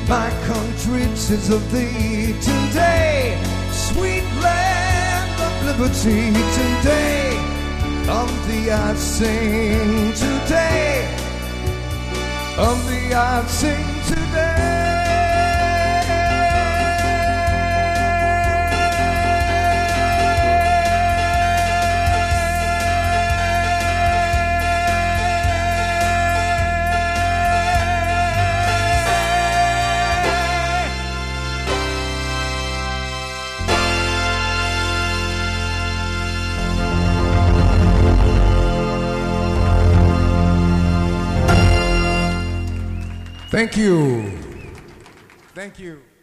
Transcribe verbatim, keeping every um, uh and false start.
My country, 'tis of thee today, sweet land of liberty today. Of thee I sing today, of thee I sing today. Thank you. Thank you.